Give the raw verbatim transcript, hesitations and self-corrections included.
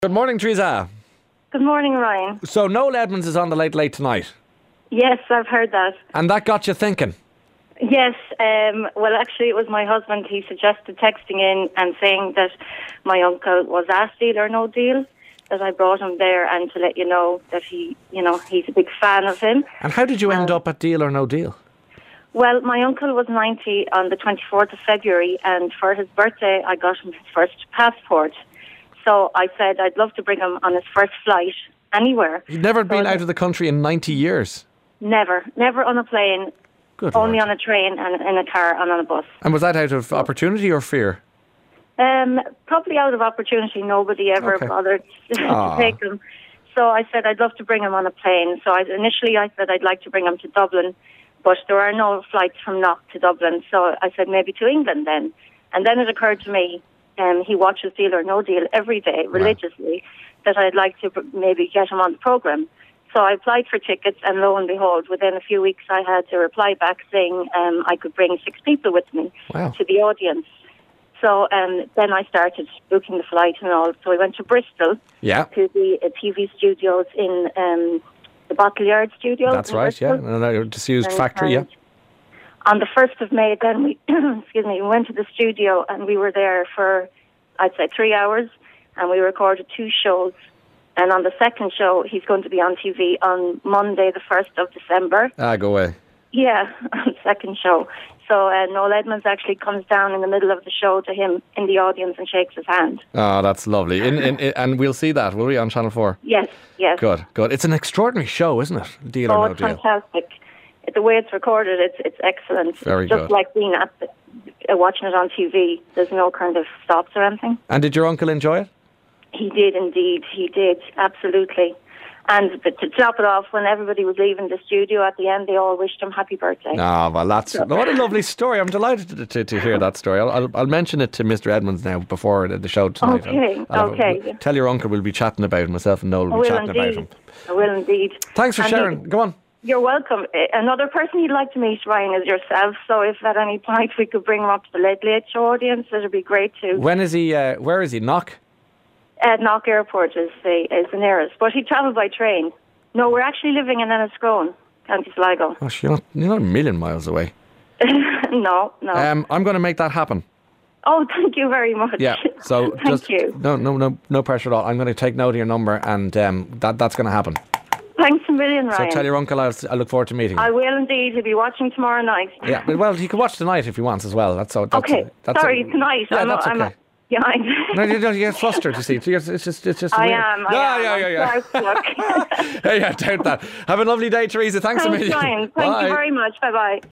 Good morning, Teresa. Good morning, Ryan. So Noel Edmonds is on the Late Late tonight. Yes, I've heard that. And that got you thinking? Yes, um, well, actually, it was my husband. He suggested texting in and saying that my uncle was asked Deal or No Deal, that I brought him there, and to let you know that he, you know, he's a big fan of him. And how did you end Um, up at Deal or No Deal? Well, my uncle was ninety on the twenty-fourth of February, and for his birthday, I got him his first passport. So I said I'd love to bring him on his first flight anywhere. You'd never been So- out of the country in ninety years? Never, never on a plane, Good only Lord. on a train and in a car and on a bus. And was that out of opportunity or fear? Um, probably out of opportunity, nobody ever Okay. bothered Aw. to take him. So I said I'd love to bring him on a plane. So I, initially I said I'd like to bring him to Dublin, but there are no flights from Knock to Dublin. So I said maybe to England then. And then it occurred to me, um, he watches Deal or No Deal every day religiously, that I'd like to b- maybe get him on the programme. So I applied for tickets, and lo and behold, within a few weeks I had a reply back saying um, I could bring six people with me Wow. to the audience. So um, then I started booking the flight and all. So I went to Bristol Yeah, to the uh, T V studios in um, the Bottle Yard studio. that's in right, yeah. Bristol. And a disused And- factory, yeah. and On the first of May, then we excuse me, we went to the studio and we were there for, I'd say, three hours, and we recorded two shows. And on the second show, he's going to be on T V on Monday, the first of December. Ah, go away. Yeah, on the second show. So uh, Noel Edmonds actually comes down in the middle of the show to him in the audience and shakes his hand. Oh, that's lovely. In, in, in, and we'll see that, will we, on Channel four? Yes, yes. Good, good. It's an extraordinary show, isn't it? Deal Oh, or No it's Deal. fantastic. The way it's recorded, it's it's excellent. Very it's just good. like being at the, uh, watching it on T V. There's no kind of stops or anything. And did your uncle enjoy it? He did indeed. He did, absolutely. And to top it off, when everybody was leaving the studio at the end, they all wished him happy birthday. Ah, well, that's what a lovely story. I'm delighted to, to, to hear that story. I'll, I'll, I'll mention it to Mister Edmonds now before the the show tonight. Okay, I'll- I'll have a- okay. tell your uncle we'll be chatting about him. Myself and Noel I will be will chatting about indeed. him. I will indeed. Thanks for And sharing. he- Go on. You're welcome. Uh, Another person you'd like to meet, Ryan, is yourself. So if at any point we could bring him up to the Late Late Show audience, it'd be great too. When is he? Uh, where is he? Knock. Uh, Knock Airport is the, is the nearest, but he travelled by train. No, we're actually living in Enniscrone, County Sligo. Oh, you're not, you're not a million miles away. no, no. Um, I'm going to make that happen. oh, thank you very much. Yeah. So thank just you. no, no, no, no pressure at all. I'm going to take note of your number, and um, that that's going to happen. Thanks a million, So Ryan. tell your uncle I'll, I look forward to meeting him. I will indeed. He'll be watching tomorrow night. Yeah. Well, he can watch tonight if he wants as well. That's so. That's, Okay. That's Sorry, tonight. Yeah, I'm, that's I'm, okay. Yeah, I, No, you don't. You get flustered. You see, it's just, it's just, it's just. I weird. am. I yeah, am. yeah, yeah, I'm yeah. starstruck. yeah, yeah. Doubt that. Have a lovely day, Teresa. Thanks, a Thanks, million. Ryan. Thank Bye. you very much. Bye bye.